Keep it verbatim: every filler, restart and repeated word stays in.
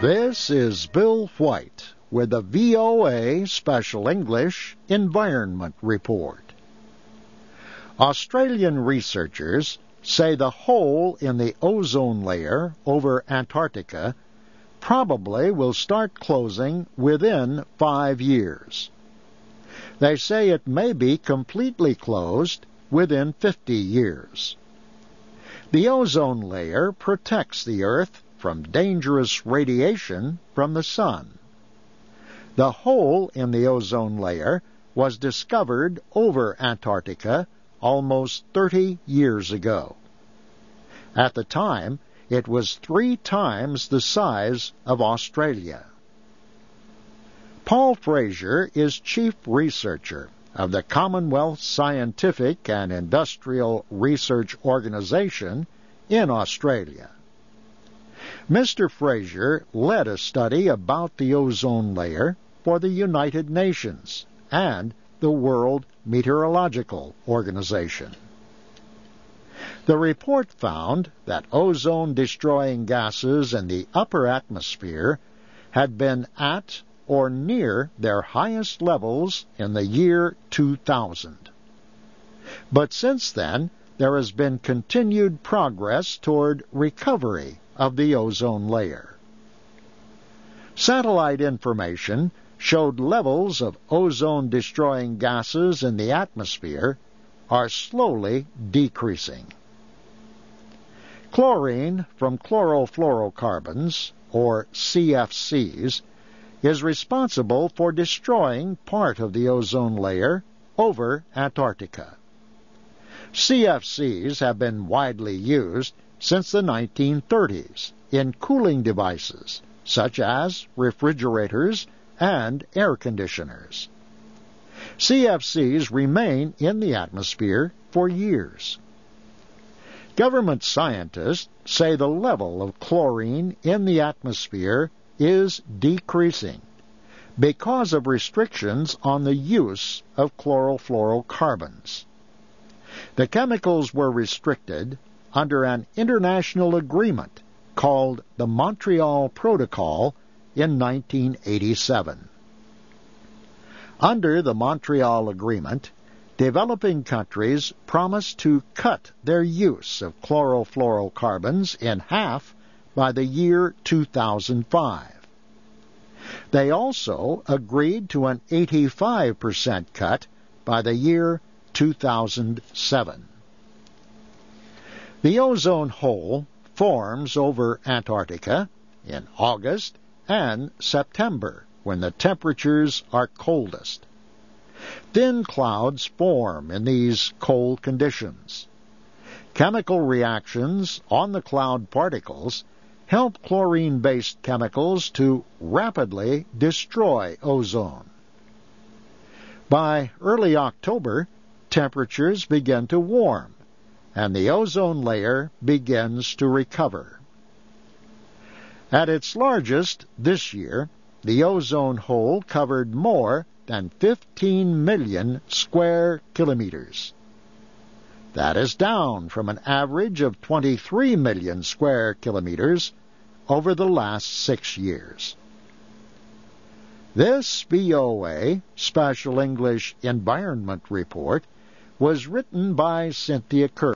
This is Bill White with the V O A Special English Environment Report. Australian researchers say the hole in the ozone layer over Antarctica probably will start closing within five years. They say it may be completely closed within fifty years. The ozone layer protects the Earth from dangerous radiation from the sun. The hole in the ozone layer was discovered over Antarctica almost thirty years ago. At the time, it was three times the size of Australia. Paul Fraser is chief researcher of the Commonwealth Scientific and Industrial Research Organization in Australia. Mister Fraser led a study about the ozone layer for the United Nations and the World Meteorological Organization. The report found that ozone-destroying gases in the upper atmosphere had been at or near their highest levels in the year two thousand. But since then, there has been continued progress toward recovery of the ozone layer. Satellite information showed levels of ozone-destroying gases in the atmosphere are slowly decreasing. Chlorine from chlorofluorocarbons, or C F Cs, is responsible for destroying part of the ozone layer over Antarctica. C F Cs have been widely used since the nineteen thirties in cooling devices such as refrigerators and air conditioners. C F Cs remain in the atmosphere for years. Government scientists say the level of chlorine in the atmosphere is decreasing because of restrictions on the use of chlorofluorocarbons. The chemicals were restricted under an international agreement called the Montreal Protocol in nineteen eighty-seven. Under the Montreal Agreement, developing countries promised to cut their use of chlorofluorocarbons in half by the year two thousand five. They also agreed to an eighty-five percent cut by the year two thousand seven. The ozone hole forms over Antarctica in August and September when the temperatures are coldest. Thin clouds form in these cold conditions. Chemical reactions on the cloud particles help chlorine-based chemicals to rapidly destroy ozone. By early October, temperatures begin to warm, and the ozone layer begins to recover. At its largest this year, the ozone hole covered more than fifteen million square kilometers. That is down from an average of twenty-three million square kilometers over the last six years. This V O A Special English Environment Report was written by Cynthia Kerr.